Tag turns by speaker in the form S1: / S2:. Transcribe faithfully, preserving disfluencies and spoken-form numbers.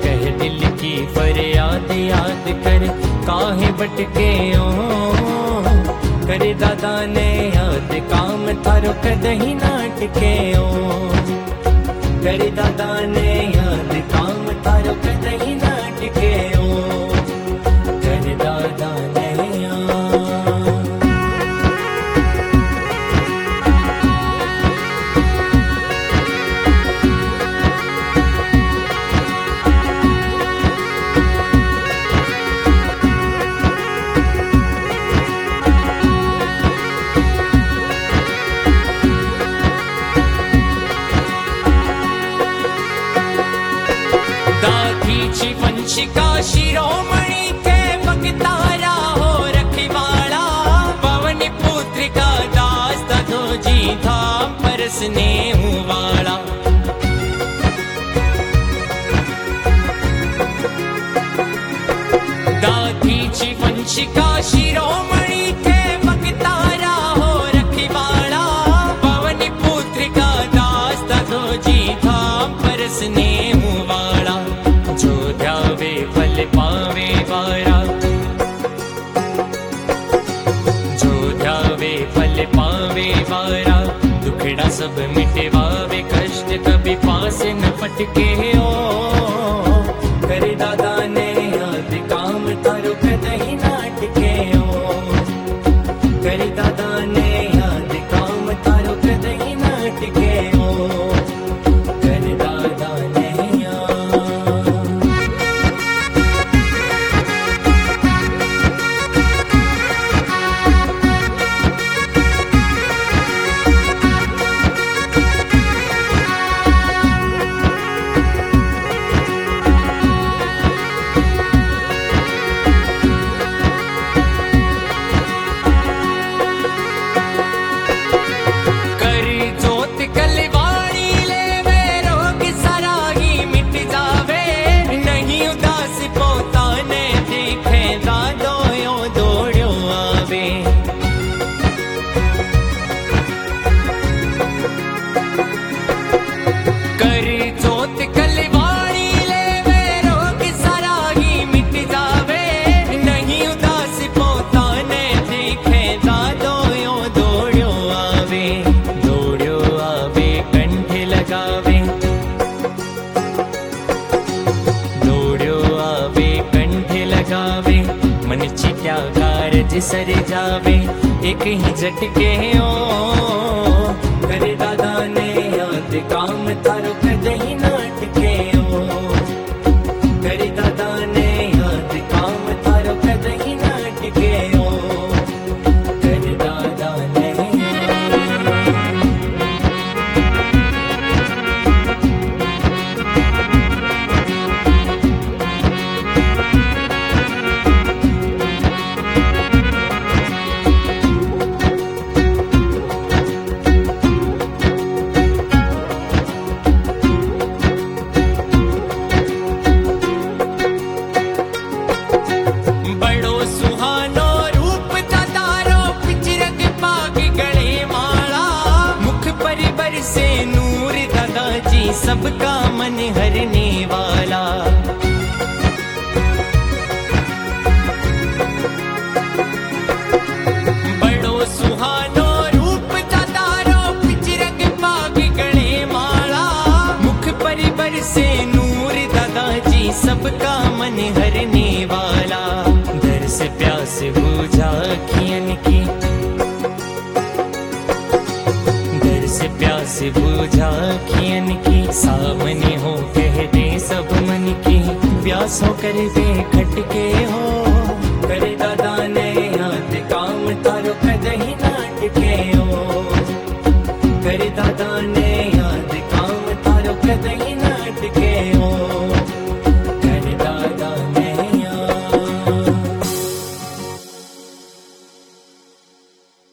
S1: कह दिल की फरियाद याद कर काहे भटके ओ। करे दादा ने याद काम थारो कदही नाटके ओ। करे दादा ने याद काम थारो कदही नाटके ओ। करे दादा ने वंशिका शिरोमणि के बगतारा हो रखवाड़ा। पवन पुत्र का दास दधो जी था परसने वाला। दादी जी वंशिका शिरोमणि के बगतारा हो रखवाड़ा। पवन पुत्र का दास दधो जी था परसने वाला। जो ध्यावे फल पावे वारा। जो ध्यावे फल पावे वारा। दुखड़ा सब मिटवावे कष्ट कभी पास न फटके ओ। करे दादा ने याद काम थारो कदही नाटके ओ। करे दादा ने याद काम थारो कदही नाटके ओ। करे दादा ने सर जावे एक ही झटके ओ। करे दादा ने याद काम थारो कदही नाटके ओ। करे दादा ने याद काम थारो कदही नाटके ओ। करे दादा ने सबका मन हरने वाला। बड़ो सुहानो रूप दादारो पिचरग पाग गणे माला। मुख पर बरसे नूर दादाजी सबका मन हरने वाला। दर से प्यास बुझा खियन की। दर से प्यास बुझा खियन की। सामने हो कह दे सब मन की। प्यास हो कर दे खटके हो।